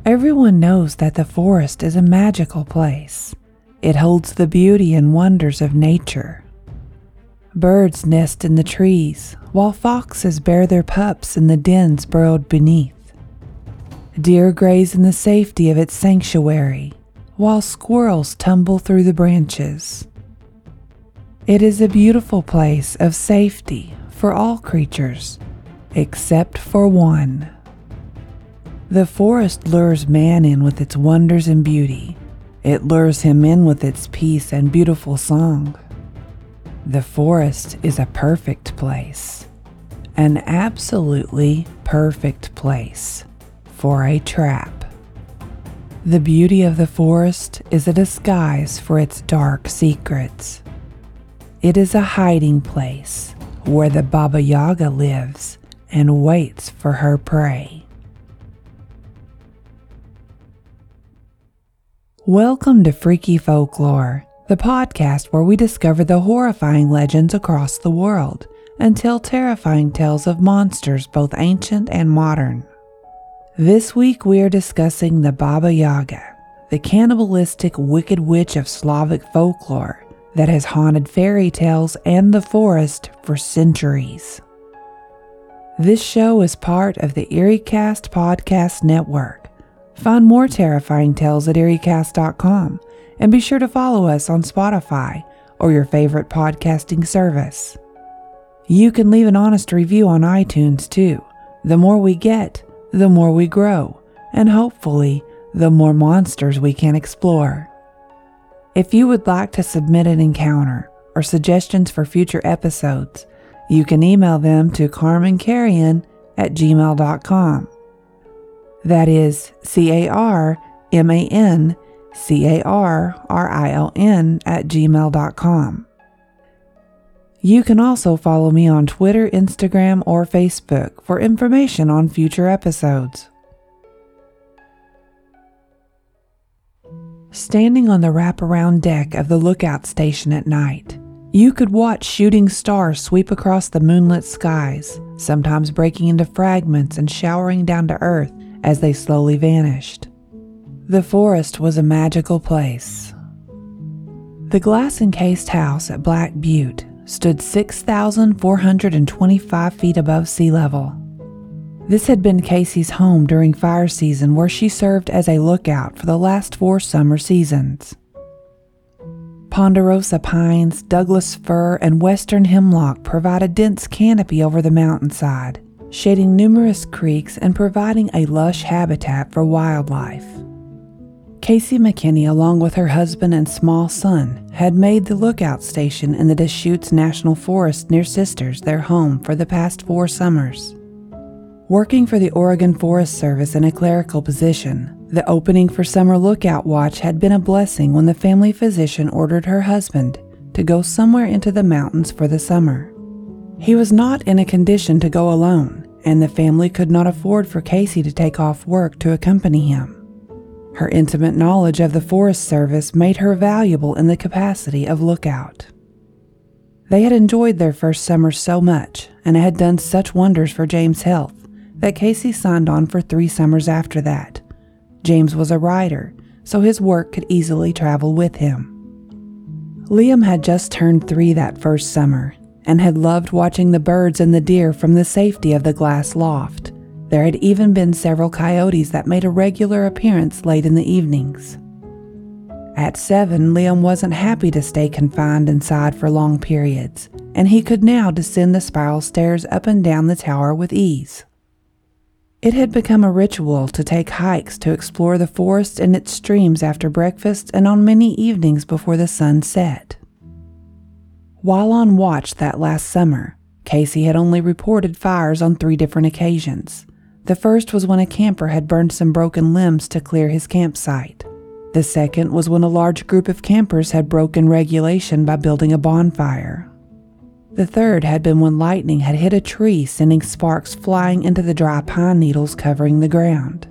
Everyone knows that the forest is a magical place. It holds the beauty and wonders of nature. Birds nest in the trees, while foxes bear their pups in the dens burrowed beneath. Deer graze in the safety of its sanctuary, while squirrels tumble through the branches. It is a beautiful place of safety for all creatures, except for one. The forest lures man in with its wonders and beauty. It lures him in with its peace and beautiful song. The forest is a perfect place, an absolutely perfect place for a trap. The beauty of the forest is a disguise for its dark secrets. It is a hiding place where the Baba Yaga lives and waits for her prey. Welcome to Freaky Folklore, the podcast where we discover the horrifying legends across the world and tell terrifying tales of monsters both ancient and modern. This week we are discussing the Baba Yaga, the cannibalistic wicked witch of Slavic folklore that has haunted fairy tales and the forest for centuries. This show is part of the EerieCast podcast network. Find more terrifying tales at EerieCast.com and be sure to follow us on Spotify or your favorite podcasting service. You can leave an honest review on iTunes too. The more we get, the more we grow, and hopefully, the more monsters we can explore. If you would like to submit an encounter or suggestions for future episodes, you can email them to carmancarrion@gmail.com. That is carmancarrion@gmail.com. You can also follow me on Twitter, Instagram, or Facebook for information on future episodes. Standing on the wraparound deck of the lookout station at night, you could watch shooting stars sweep across the moonlit skies, sometimes breaking into fragments and showering down to earth as they slowly vanished. The forest was a magical place. The glass-encased house at Black Butte stood 6,425 feet above sea level. This had been Casey's home during fire season, where she served as a lookout for the last 4 summer seasons. Ponderosa pines, Douglas fir, and western hemlock provide a dense canopy over the mountainside, shading numerous creeks and providing a lush habitat for wildlife. Casey McKinney, along with her husband and small son, had made the lookout station in the Deschutes National Forest near Sisters their home for the past 4 summers. Working for the Oregon Forest Service in a clerical position, the opening for summer lookout watch had been a blessing when the family physician ordered her husband to go somewhere into the mountains for the summer. He was not in a condition to go alone, and the family could not afford for Casey to take off work to accompany him. Her intimate knowledge of the Forest Service made her valuable in the capacity of lookout. They had enjoyed their first summer so much, and it had done such wonders for James' health, that Casey signed on for 3 summers after that. James was a writer, so his work could easily travel with him. Liam had just turned 3 that first summer, and had loved watching the birds and the deer from the safety of the glass loft. There had even been several coyotes that made a regular appearance late in the evenings. At 7, Liam wasn't happy to stay confined inside for long periods, and he could now descend the spiral stairs up and down the tower with ease. It had become a ritual to take hikes to explore the forest and its streams after breakfast and on many evenings before the sun set. While on watch that last summer, Casey had only reported fires on 3 different occasions. The first was when a camper had burned some broken limbs to clear his campsite. The second was when a large group of campers had broken regulation by building a bonfire. The third had been when lightning had hit a tree, sending sparks flying into the dry pine needles covering the ground.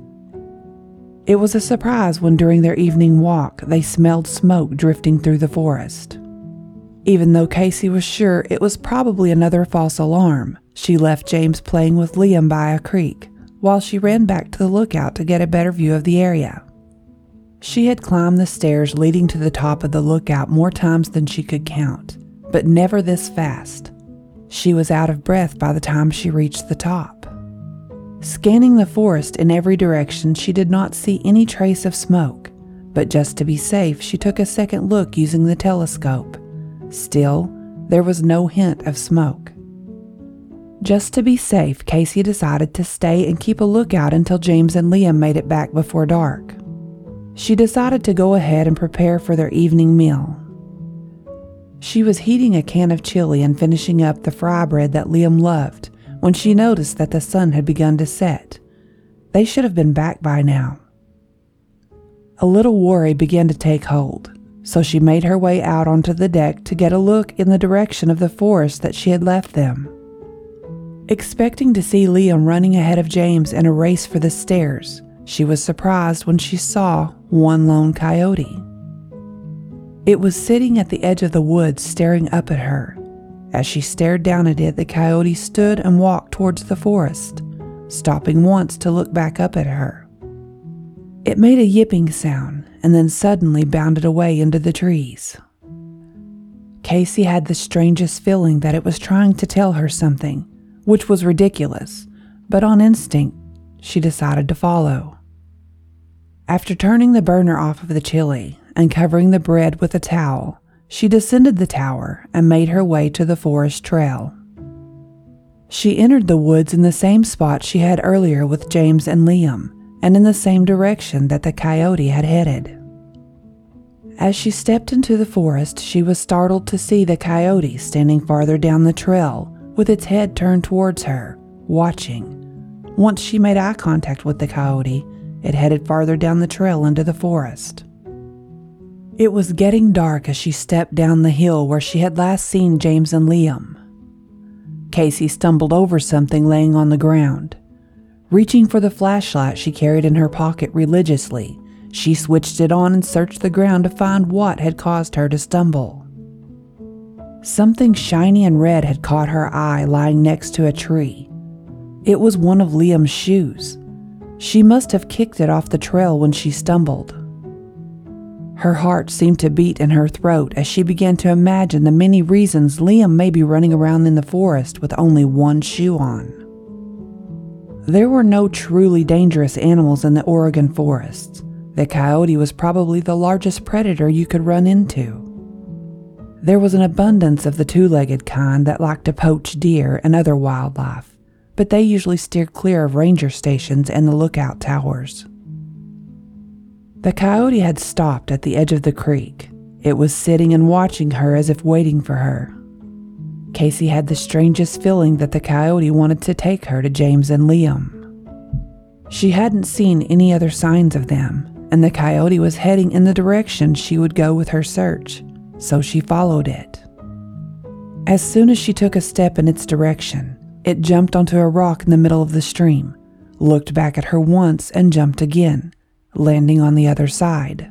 It was a surprise when during their evening walk they smelled smoke drifting through the forest. Even though Casey was sure it was probably another false alarm, she left James playing with Liam by a creek, while she ran back to the lookout to get a better view of the area. She had climbed the stairs leading to the top of the lookout more times than she could count, but never this fast. She was out of breath by the time she reached the top. Scanning the forest in every direction, she did not see any trace of smoke, but just to be safe, she took a second look using the telescope. Still, there was no hint of smoke. Just to be safe, Casey decided to stay and keep a lookout until James and Liam made it back before dark. She decided to go ahead and prepare for their evening meal. She was heating a can of chili and finishing up the fry bread that Liam loved when she noticed that the sun had begun to set. They should have been back by now. A little worry began to take hold, so she made her way out onto the deck to get a look in the direction of the forest that she had left them. Expecting to see Liam running ahead of James in a race for the stairs, she was surprised when she saw one lone coyote. It was sitting at the edge of the woods staring up at her. As she stared down at it, the coyote stood and walked towards the forest, stopping once to look back up at her. It made a yipping sound and then suddenly bounded away into the trees. Casey had the strangest feeling that it was trying to tell her something, which was ridiculous, but on instinct, she decided to follow. After turning the burner off of the chili and covering the bread with a towel, she descended the tower and made her way to the forest trail. She entered the woods in the same spot she had earlier with James and Liam, and in the same direction that the coyote had headed. As she stepped into the forest, she was startled to see the coyote standing farther down the trail with its head turned towards her, watching. Once she made eye contact with the coyote, it headed farther down the trail into the forest. It was getting dark as she stepped down the hill where she had last seen James and Liam. Casey stumbled over something laying on the ground. Reaching for the flashlight she carried in her pocket religiously, she switched it on and searched the ground to find what had caused her to stumble. Something shiny and red had caught her eye lying next to a tree. It was one of Liam's shoes. She must have kicked it off the trail when she stumbled. Her heart seemed to beat in her throat as she began to imagine the many reasons Liam may be running around in the forest with only one shoe on. There were no truly dangerous animals in the Oregon forests. The coyote was probably the largest predator you could run into. There was an abundance of the two-legged kind that liked to poach deer and other wildlife, but they usually steered clear of ranger stations and the lookout towers. The coyote had stopped at the edge of the creek. It was sitting and watching her as if waiting for her. Casey had the strangest feeling that the coyote wanted to take her to James and Liam. She hadn't seen any other signs of them, and the coyote was heading in the direction she would go with her search, so she followed it. As soon as she took a step in its direction, it jumped onto a rock in the middle of the stream, looked back at her once, and jumped again, landing on the other side.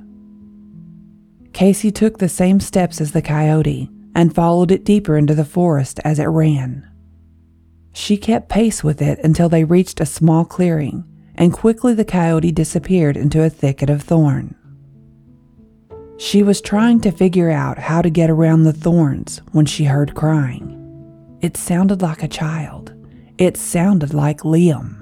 Casey took the same steps as the coyote and followed it deeper into the forest as it ran. She kept pace with it until they reached a small clearing, and quickly the coyote disappeared into a thicket of thorn. She was trying to figure out how to get around the thorns when she heard crying. It sounded like a child. It sounded like Liam.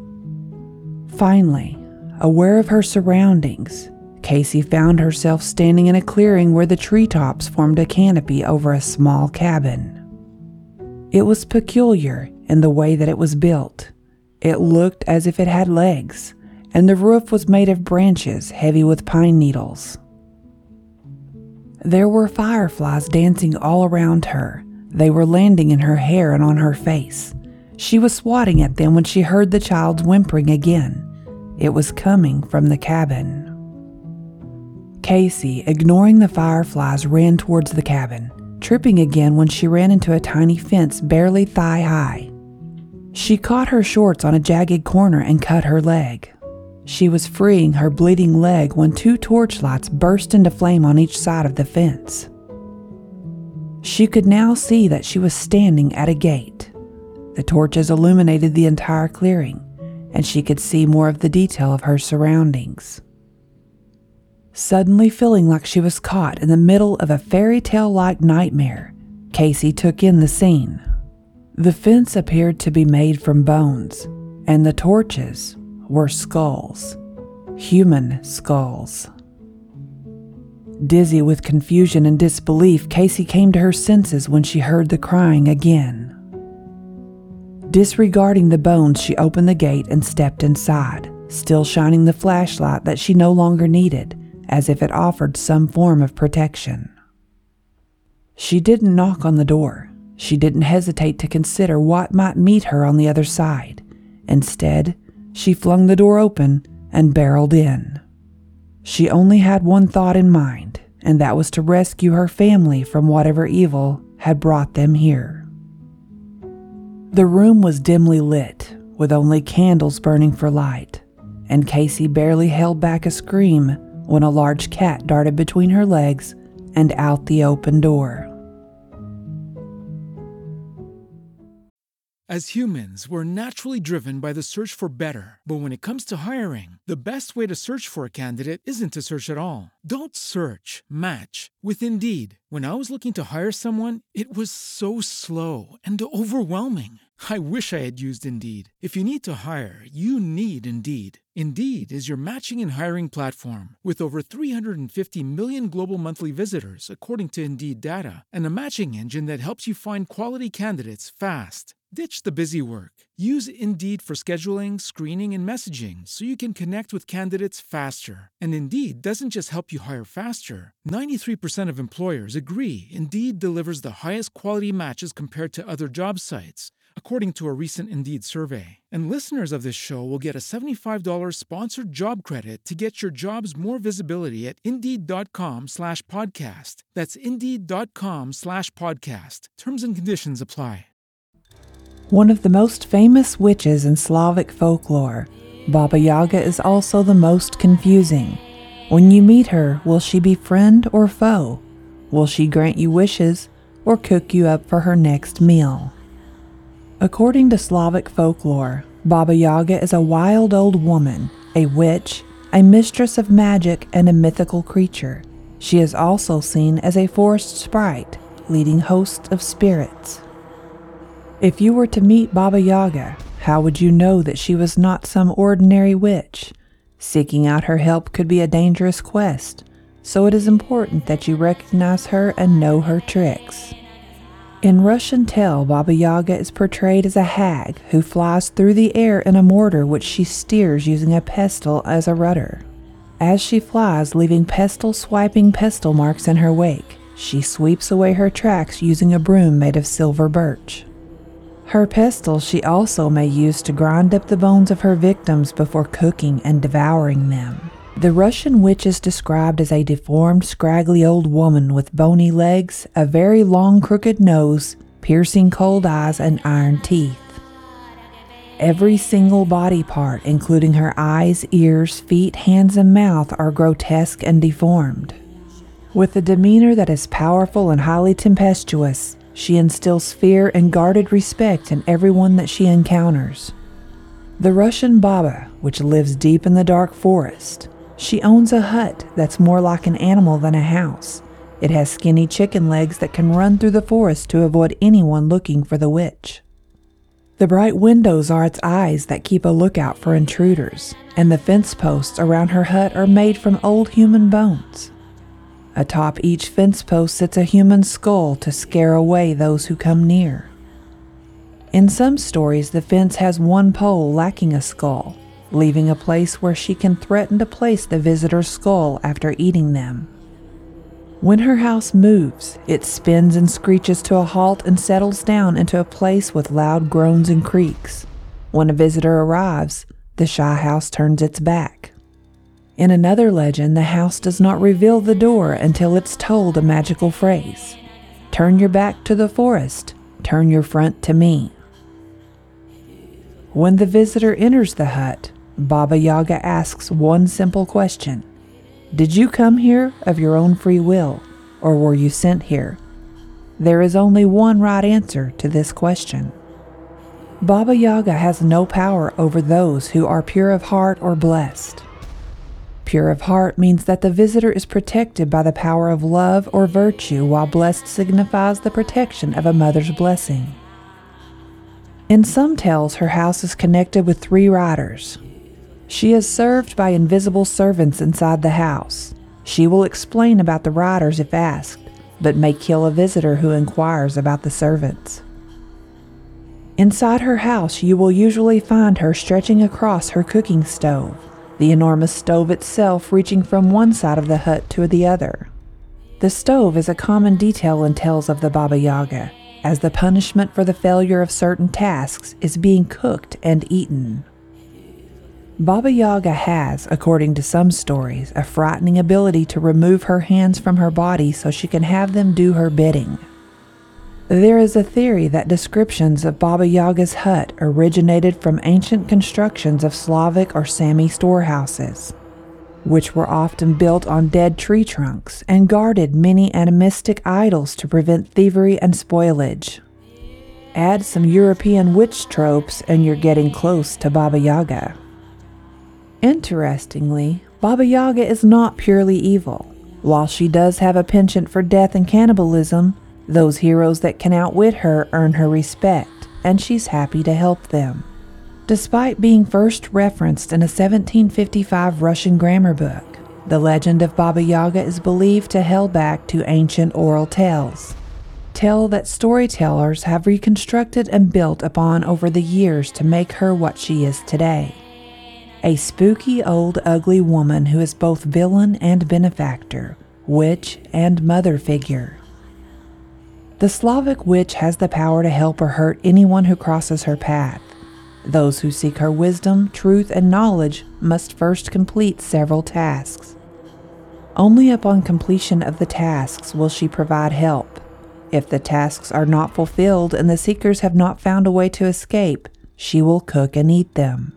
Finally, aware of her surroundings, Casey found herself standing in a clearing where the treetops formed a canopy over a small cabin. It was peculiar in the way that it was built. It looked as if it had legs, and the roof was made of branches heavy with pine needles. There were fireflies dancing all around her. They were landing in her hair and on her face. She was swatting at them when she heard the child's whimpering again. It was coming from the cabin. Casey, ignoring the fireflies, ran towards the cabin, tripping again when she ran into a tiny fence barely thigh-high. She caught her shorts on a jagged corner and cut her leg. She was freeing her bleeding leg when two torchlights burst into flame on each side of the fence. She could now see that she was standing at a gate. The torches illuminated the entire clearing, and she could see more of the detail of her surroundings. Suddenly feeling like she was caught in the middle of a fairy tale-like nightmare, Casey took in the scene. The fence appeared to be made from bones, and the torches were skulls. Human skulls. Dizzy with confusion and disbelief, Casey came to her senses when she heard the crying again. Disregarding the bones, she opened the gate and stepped inside, still shining the flashlight that she no longer needed, as if it offered some form of protection. She didn't knock on the door. She didn't hesitate to consider what might meet her on the other side. Instead, she flung the door open and barreled in. She only had one thought in mind, and that was to rescue her family from whatever evil had brought them here. The room was dimly lit, with only candles burning for light, and Casey barely held back a scream when a large cat darted between her legs and out the open door. As humans, we're naturally driven by the search for better. But when it comes to hiring, the best way to search for a candidate isn't to search at all. Don't search, match with Indeed. When I was looking to hire someone, it was so slow and overwhelming. I wish I had used Indeed. If you need to hire, you need Indeed. Indeed is your matching and hiring platform with over 350 million global monthly visitors, according to Indeed data, and a matching engine that helps you find quality candidates fast. Ditch the busy work. Use Indeed for scheduling, screening, and messaging so you can connect with candidates faster. And Indeed doesn't just help you hire faster. 93% of employers agree Indeed delivers the highest quality matches compared to other job sites, according to a recent Indeed survey. And listeners of this show will get a $75 sponsored job credit to get your jobs more visibility at Indeed.com/podcast. That's Indeed.com/podcast. Terms and conditions apply. One of the most famous witches in Slavic folklore, Baba Yaga is also the most confusing. When you meet her, will she be friend or foe? Will she grant you wishes or cook you up for her next meal? According to Slavic folklore, Baba Yaga is a wild old woman, a witch, a mistress of magic, and a mythical creature. She is also seen as a forest sprite, leading hosts of spirits. If you were to meet Baba Yaga, how would you know that she was not some ordinary witch? Seeking out her help could be a dangerous quest, so it is important that you recognize her and know her tricks. In Russian tale, Baba Yaga is portrayed as a hag who flies through the air in a mortar which she steers using a pestle as a rudder. As she flies, leaving pestle-swiping pestle marks in her wake, she sweeps away her tracks using a broom made of silver birch. Her pestle she also may use to grind up the bones of her victims before cooking and devouring them. The Russian witch is described as a deformed, scraggly old woman with bony legs, a very long crooked nose, piercing cold eyes, and iron teeth. Every single body part, including her eyes, ears, feet, hands, and mouth, are grotesque and deformed. With a demeanor that is powerful and highly tempestuous, she instills fear and guarded respect in everyone that she encounters. The Russian Baba, which lives deep in the dark forest, she owns a hut that's more like an animal than a house. It has skinny chicken legs that can run through the forest to avoid anyone looking for the witch. The bright windows are its eyes that keep a lookout for intruders, and the fence posts around her hut are made from old human bones. Atop each fence post sits a human skull to scare away those who come near. In some stories, the fence has one pole lacking a skull, leaving a place where she can threaten to place the visitor's skull after eating them. When her house moves, it spins and screeches to a halt and settles down into a place with loud groans and creaks. When a visitor arrives, the shy house turns its back. In another legend, the house does not reveal the door until it's told a magical phrase. "Turn your back to the forest, turn your front to me." When the visitor enters the hut, Baba Yaga asks one simple question. Did you come here of your own free will, or were you sent here? There is only one right answer to this question. Baba Yaga has no power over those who are pure of heart or blessed. Pure of heart means that the visitor is protected by the power of love or virtue, while blessed signifies the protection of a mother's blessing. In some tales, her house is connected with 3 riders. She is served by invisible servants inside the house. She will explain about the riders if asked, but may kill a visitor who inquires about the servants. Inside her house, you will usually find her stretching across her cooking stove, the enormous stove itself reaching from one side of the hut to the other. The stove is a common detail in tales of the Baba Yaga, as the punishment for the failure of certain tasks is being cooked and eaten. Baba Yaga has, according to some stories, a frightening ability to remove her hands from her body so she can have them do her bidding. There is a theory that descriptions of Baba Yaga's hut originated from ancient constructions of Slavic or Sami storehouses, which were often built on dead tree trunks and guarded many animistic idols to prevent thievery and spoilage. Add some European witch tropes and you're getting close to Baba Yaga. Interestingly, Baba Yaga is not purely evil. While she does have a penchant for death and cannibalism, those heroes that can outwit her earn her respect, and she's happy to help them. Despite being first referenced in a 1755 Russian grammar book, the legend of Baba Yaga is believed to hail back to ancient oral tales that storytellers have reconstructed and built upon over the years to make her what she is today. A spooky old ugly woman who is both villain and benefactor, witch and mother figure. The Slavic witch has the power to help or hurt anyone who crosses her path. Those who seek her wisdom, truth, and knowledge must first complete several tasks. Only upon completion of the tasks will she provide help. If the tasks are not fulfilled and the seekers have not found a way to escape, she will cook and eat them.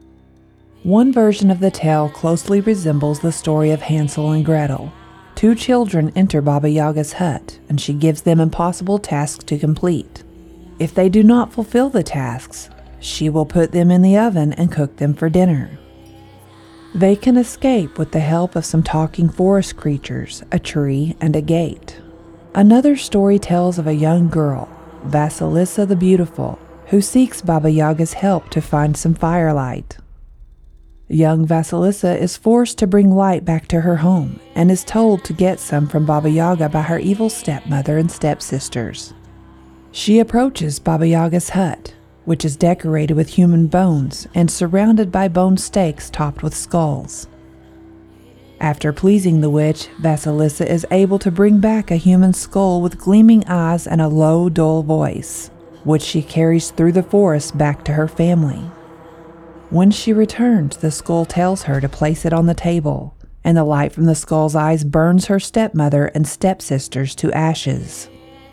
One version of the tale closely resembles the story of Hansel and Gretel. 2 children enter Baba Yaga's hut, and she gives them impossible tasks to complete. If they do not fulfill the tasks, she will put them in the oven and cook them for dinner. They can escape with the help of some talking forest creatures, a tree, and a gate. Another story tells of a young girl, Vasilisa the Beautiful, who seeks Baba Yaga's help to find some firelight. Young Vasilisa is forced to bring light back to her home and is told to get some from Baba Yaga by her evil stepmother and stepsisters. She approaches Baba Yaga's hut, which is decorated with human bones and surrounded by bone stakes topped with skulls. After pleasing the witch, Vasilisa is able to bring back a human skull with gleaming eyes and a low, dull voice, which she carries through the forest back to her family. When she returns, the skull tells her to place it on the table, and the light from the skull's eyes burns her stepmother and stepsisters to ashes.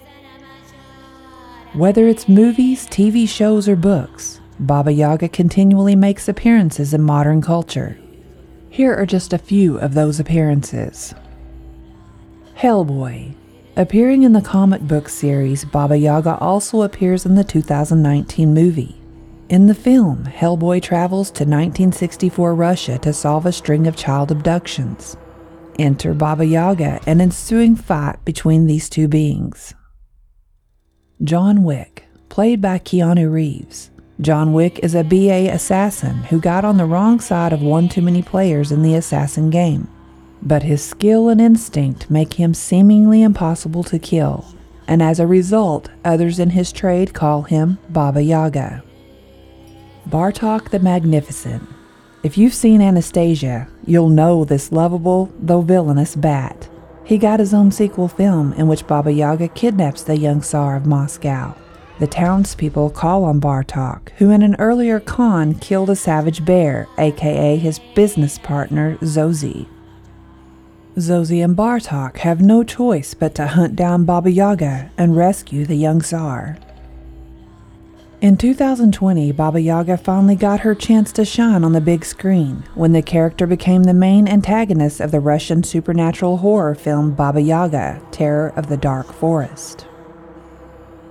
Whether it's movies, TV shows, or books, Baba Yaga continually makes appearances in modern culture. Here are just a few of those appearances. Hellboy. Appearing in the comic book series, Baba Yaga also appears in the 2019 movie. In the film, Hellboy travels to 1964 Russia to solve a string of child abductions. Enter Baba Yaga, an ensuing fight between these 2 beings. John Wick, played by Keanu Reeves. John Wick is a BA assassin who got on the wrong side of one too many players in the assassin game. But his skill and instinct make him seemingly impossible to kill, and as a result, others in his trade call him Baba Yaga. Bartok the Magnificent. If you've seen Anastasia, you'll know this lovable, though villainous bat. He got his own sequel film in which Baba Yaga kidnaps the young Tsar of Moscow. The townspeople call on Bartok, who in an earlier con killed a savage bear, aka his business partner, Zozie. Zozie and Bartok have no choice but to hunt down Baba Yaga and rescue the young Tsar. In 2020, Baba Yaga finally got her chance to shine on the big screen when the character became the main antagonist of the Russian supernatural horror film Baba Yaga, Terror of the Dark Forest.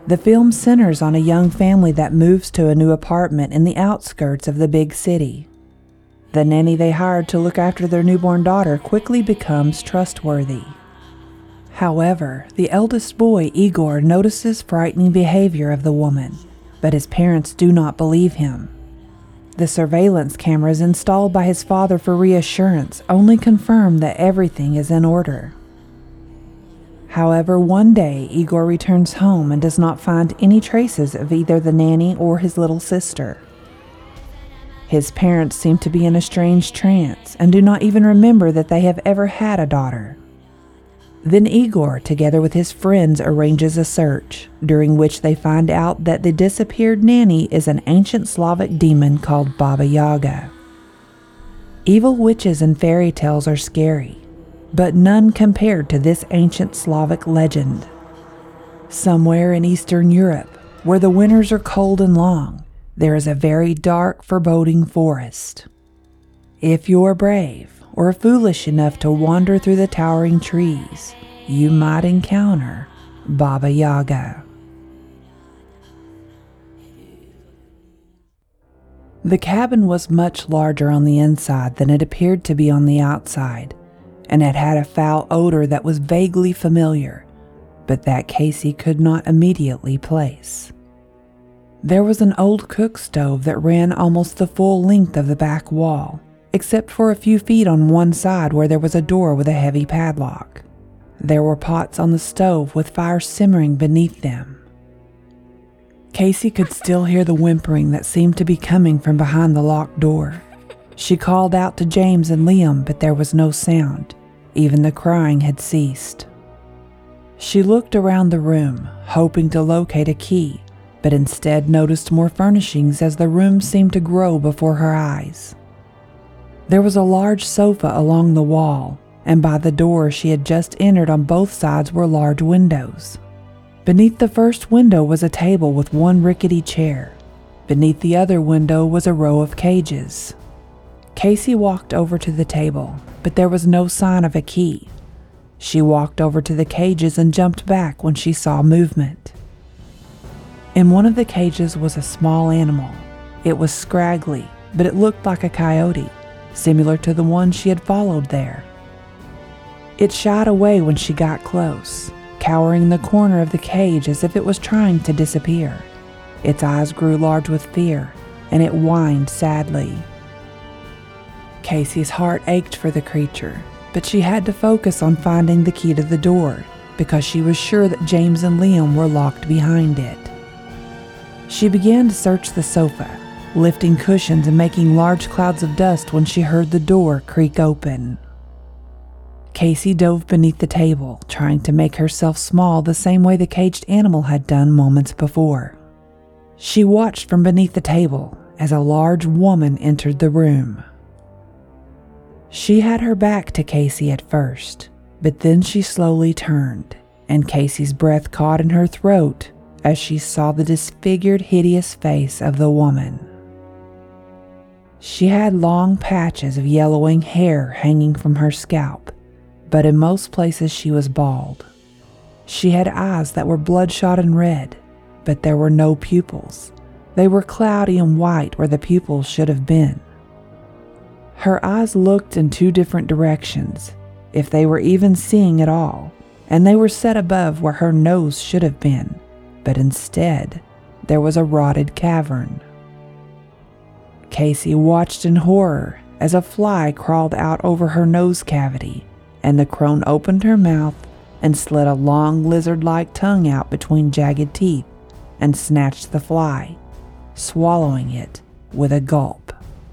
The film centers on a young family that moves to a new apartment in the outskirts of the big city. The nanny they hired to look after their newborn daughter quickly becomes trustworthy. However, the eldest boy, Igor, notices frightening behavior of the woman, but his parents do not believe him. The surveillance cameras installed by his father for reassurance only confirm that everything is in order. However, one day, Igor returns home and does not find any traces of either the nanny or his little sister. His parents seem to be in a strange trance and do not even remember that they have ever had a daughter. Then Igor, together with his friends, arranges a search, during which they find out that the disappeared nanny is an ancient Slavic demon called Baba Yaga. Evil witches and fairy tales are scary, but none compared to this ancient Slavic legend. Somewhere in Eastern Europe, where the winters are cold and long, there is a very dark, foreboding forest. If you're brave or foolish enough to wander through the towering trees, you might encounter Baba Yaga. The cabin was much larger on the inside than it appeared to be on the outside, and it had a foul odor that was vaguely familiar, but that Casey could not immediately place. There was an old cook stove that ran almost the full length of the back wall, except for a few feet on one side where there was a door with a heavy padlock. There were pots on the stove with fire simmering beneath them. Casey could still hear the whimpering that seemed to be coming from behind the locked door. She called out to James and Liam, but there was no sound. Even the crying had ceased. She looked around the room, hoping to locate a key, but instead noticed more furnishings as the room seemed to grow before her eyes. There was a large sofa along the wall, and by the door she had just entered on both sides were large windows. Beneath the first window was a table with one rickety chair. Beneath the other window was a row of cages. Casey walked over to the table, but there was no sign of a key. She walked over to the cages and jumped back when she saw movement. In one of the cages was a small animal. It was scraggly, but it looked like a coyote, similar to the one she had followed there. It shied away when she got close, cowering in the corner of the cage as if it was trying to disappear. Its eyes grew large with fear, and it whined sadly. Casey's heart ached for the creature, but she had to focus on finding the key to the door because she was sure that James and Liam were locked behind it. She began to search the sofa, lifting cushions and making large clouds of dust when she heard the door creak open. Casey dove beneath the table, trying to make herself small the same way the caged animal had done moments before. She watched from beneath the table as a large woman entered the room. She had her back to Casey at first, but then she slowly turned, and Casey's breath caught in her throat as she saw the disfigured, hideous face of the woman. She had long patches of yellowing hair hanging from her scalp, but in most places she was bald. She had eyes that were bloodshot and red, but there were no pupils. They were cloudy and white where the pupils should have been. Her eyes looked in two different directions, if they were even seeing at all, and they were set above where her nose should have been, but instead there was a rotted cavern. Casey watched in horror as a fly crawled out over her nose cavity, and the crone opened her mouth and slid a long lizard-like tongue out between jagged teeth and snatched the fly, swallowing it with a gulp.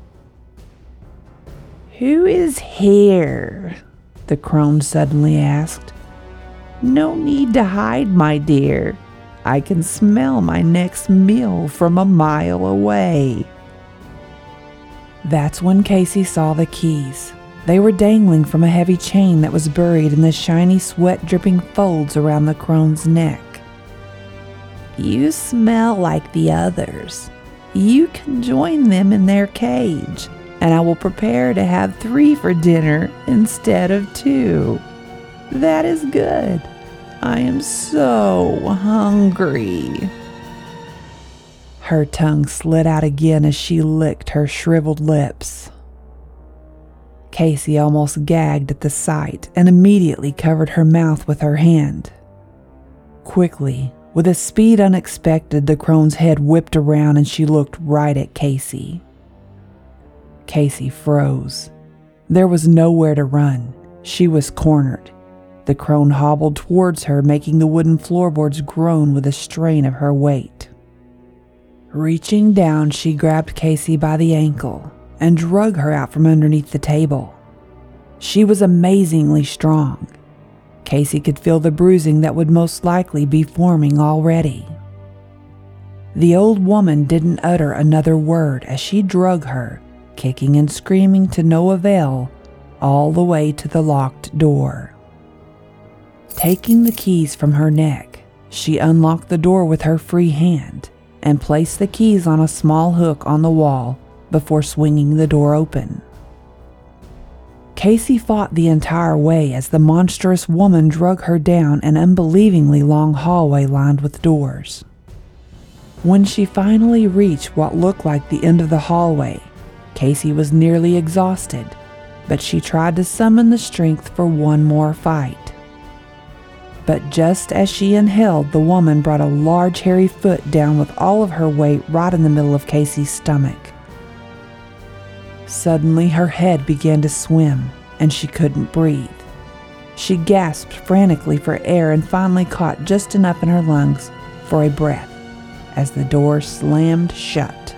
"Who is here?" the crone suddenly asked. "No need to hide, my dear. I can smell my next meal from a mile away." That's when Casey saw the keys. They were dangling from a heavy chain that was buried in the shiny, sweat-dripping folds around the crone's neck. "You smell like the others. You can join them in their cage, and I will prepare to have 3 for dinner instead of 2. That is good. I am so hungry." Her tongue slid out again as she licked her shriveled lips. Casey almost gagged at the sight and immediately covered her mouth with her hand. Quickly, with a speed unexpected, the crone's head whipped around and she looked right at Casey. Casey froze. There was nowhere to run. She was cornered. The crone hobbled towards her, making the wooden floorboards groan with the strain of her weight. Reaching down, she grabbed Casey by the ankle and drug her out from underneath the table. She was amazingly strong. Casey could feel the bruising that would most likely be forming already. The old woman didn't utter another word as she drug her, kicking and screaming to no avail, all the way to the locked door. Taking the keys from her neck, she unlocked the door with her free hand and placed the keys on a small hook on the wall before swinging the door open. Casey fought the entire way as the monstrous woman drug her down an unbelievingly long hallway lined with doors. When she finally reached what looked like the end of the hallway, Casey was nearly exhausted, but she tried to summon the strength for one more fight. But just as she inhaled, the woman brought a large hairy foot down with all of her weight right in the middle of Casey's stomach. Suddenly, her head began to swim, and she couldn't breathe. She gasped frantically for air and finally caught just enough in her lungs for a breath as the door slammed shut.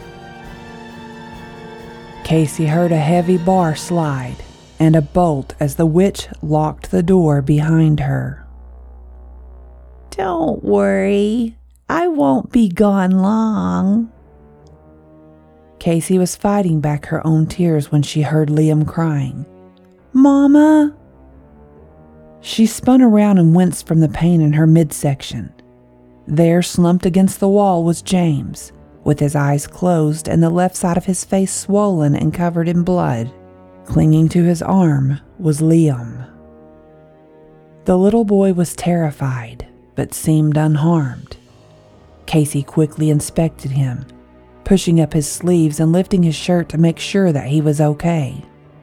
Casey heard a heavy bar slide and a bolt as the witch locked the door behind her. "Don't worry, I won't be gone long." Casey was fighting back her own tears when she heard Liam crying, "Mama!" She spun around and winced from the pain in her midsection. There, slumped against the wall, was James, with his eyes closed and the left side of his face swollen and covered in blood. Clinging to his arm was Liam. The little boy was terrified, but seemed unharmed. Casey quickly inspected him, pushing up his sleeves and lifting his shirt to make sure that he was okay.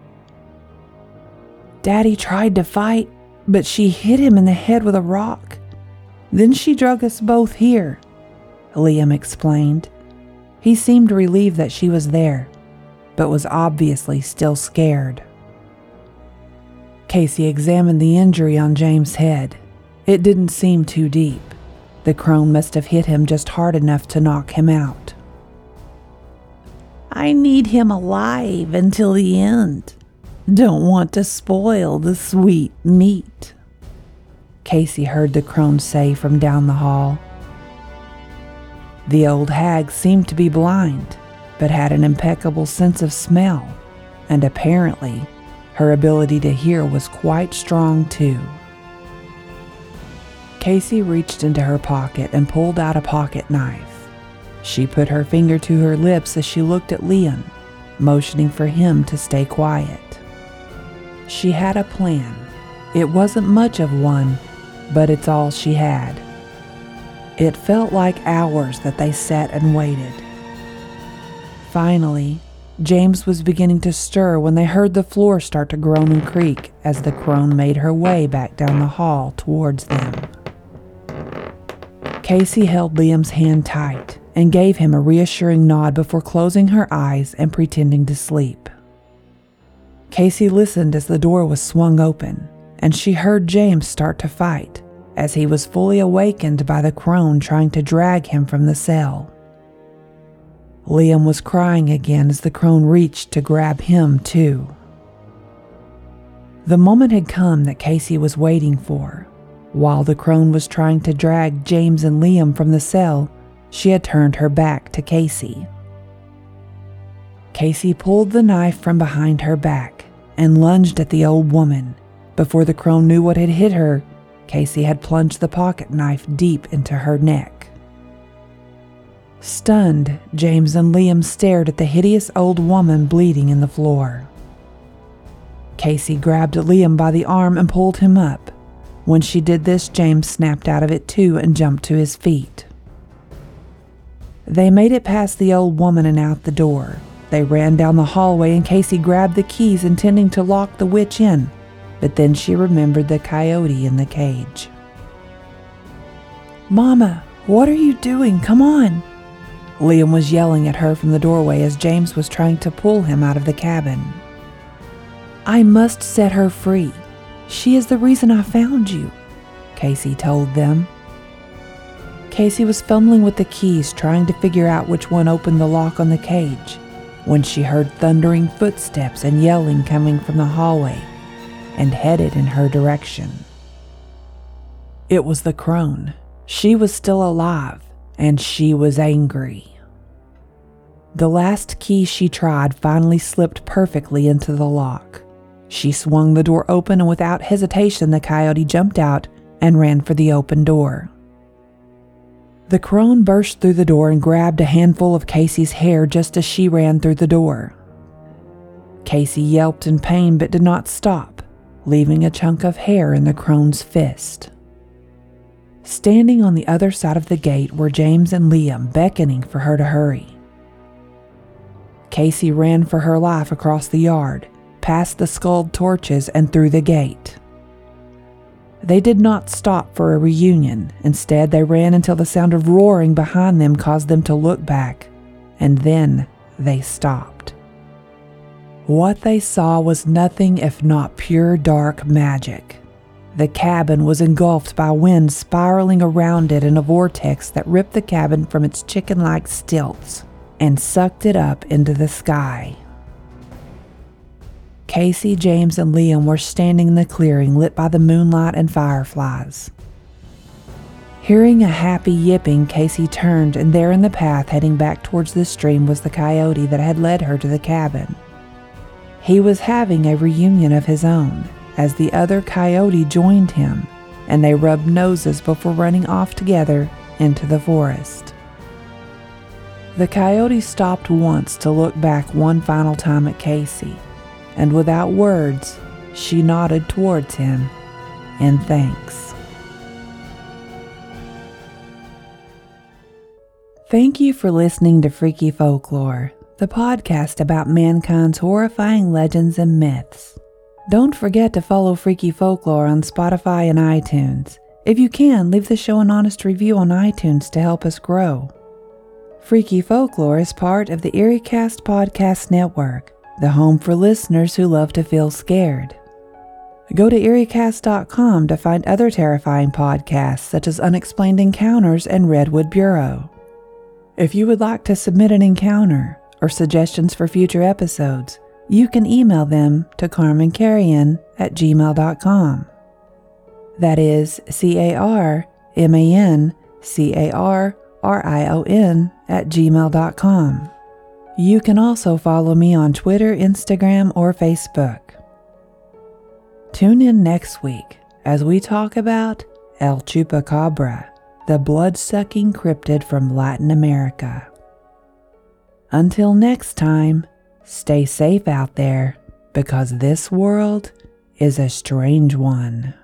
"Daddy tried to fight, but she hit him in the head with a rock. Then she drug us both here," Liam explained. He seemed relieved that she was there, but was obviously still scared. Casey examined the injury on James' head. It didn't seem too deep. The crone must have hit him just hard enough to knock him out. "I need him alive until the end. Don't want to spoil the sweet meat," Casey heard the crone say from down the hall. The old hag seemed to be blind, but had an impeccable sense of smell, and apparently her ability to hear was quite strong too. Casey reached into her pocket and pulled out a pocket knife. She put her finger to her lips as she looked at Liam, motioning for him to stay quiet. She had a plan. It wasn't much of one, but it's all she had. It felt like hours that they sat and waited. Finally, James was beginning to stir when they heard the floor start to groan and creak as the crone made her way back down the hall towards them. Casey held Liam's hand tight and gave him a reassuring nod before closing her eyes and pretending to sleep. Casey listened as the door was swung open, and she heard James start to fight as he was fully awakened by the crone trying to drag him from the cell. Liam was crying again as the crone reached to grab him too. The moment had come that Casey was waiting for. While the crone was trying to drag James and Liam from the cell, she had turned her back to Casey. Casey pulled the knife from behind her back and lunged at the old woman. Before the crone knew what had hit her, Casey had plunged the pocket knife deep into her neck. Stunned, James and Liam stared at the hideous old woman bleeding in the floor. Casey grabbed Liam by the arm and pulled him up. When she did this, James snapped out of it too and jumped to his feet. They made it past the old woman and out the door. They ran down the hallway and Casey grabbed the keys, intending to lock the witch in, but then she remembered the coyote in the cage. "Mama, what are you doing? Come on!" Liam was yelling at her from the doorway as James was trying to pull him out of the cabin. "I must set her free. She is the reason I found you," Casey told them. Casey was fumbling with the keys, trying to figure out which one opened the lock on the cage, when she heard thundering footsteps and yelling coming from the hallway and headed in her direction. It was the crone. She was still alive, and she was angry. The last key she tried finally slipped perfectly into the lock. She swung the door open, and without hesitation, the coyote jumped out and ran for the open door. The crone burst through the door and grabbed a handful of Casey's hair just as she ran through the door. Casey yelped in pain but did not stop, leaving a chunk of hair in the crone's fist. Standing on the other side of the gate were James and Liam, beckoning for her to hurry. Casey ran for her life across the yard, past the sculled torches, and through the gate. They did not stop for a reunion. Instead, they ran until the sound of roaring behind them caused them to look back, and then they stopped. What they saw was nothing if not pure dark magic. The cabin was engulfed by wind spiraling around it in a vortex that ripped the cabin from its chicken-like stilts and sucked it up into the sky. Casey, James, and Liam were standing in the clearing lit by the moonlight and fireflies. Hearing a happy yipping, Casey turned, and there in the path heading back towards the stream was the coyote that had led her to the cabin. He was having a reunion of his own, as the other coyote joined him, and they rubbed noses before running off together into the forest. The coyote stopped once to look back one final time at Casey, and without words, she nodded towards him in thanks. Thank you for listening to Freaky Folklore, the podcast about mankind's horrifying legends and myths. Don't forget to follow Freaky Folklore on Spotify and iTunes. If you can, leave the show an honest review on iTunes to help us grow. Freaky Folklore is part of the EerieCast Podcast Network, the home for listeners who love to feel scared. Go to EerieCast.com to find other terrifying podcasts such as Unexplained Encounters and Redwood Bureau. If you would like to submit an encounter or suggestions for future episodes, you can email them to carmancarrion@gmail.com. That is carmancarrion@gmail.com. You can also follow me on Twitter, Instagram, or Facebook. Tune in next week as we talk about El Chupacabra, the blood-sucking cryptid from Latin America. Until next time, stay safe out there, because this world is a strange one.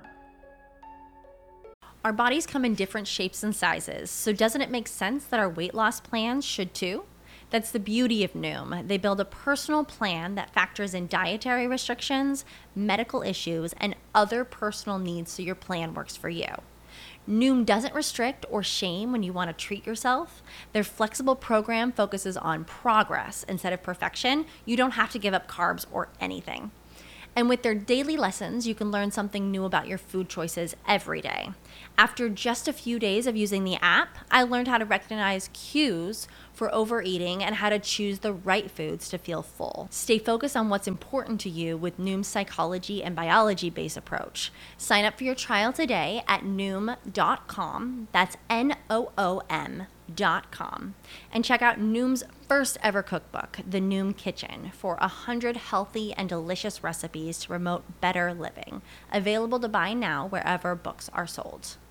Our bodies come in different shapes and sizes, so doesn't it make sense that our weight loss plans should too? That's the beauty of Noom. They build a personal plan that factors in dietary restrictions, medical issues, and other personal needs so your plan works for you. Noom doesn't restrict or shame when you want to treat yourself. Their flexible program focuses on progress instead of perfection. You don't have to give up carbs or anything. And with their daily lessons, you can learn something new about your food choices every day. After just a few days of using the app, I learned how to recognize cues for overeating and how to choose the right foods to feel full. Stay focused on what's important to you with Noom's psychology and biology-based approach. Sign up for your trial today at Noom.com. That's Noom.com. And check out Noom's first ever cookbook, The Noom Kitchen, for 100 healthy and delicious recipes to promote better living. Available to buy now wherever books are sold.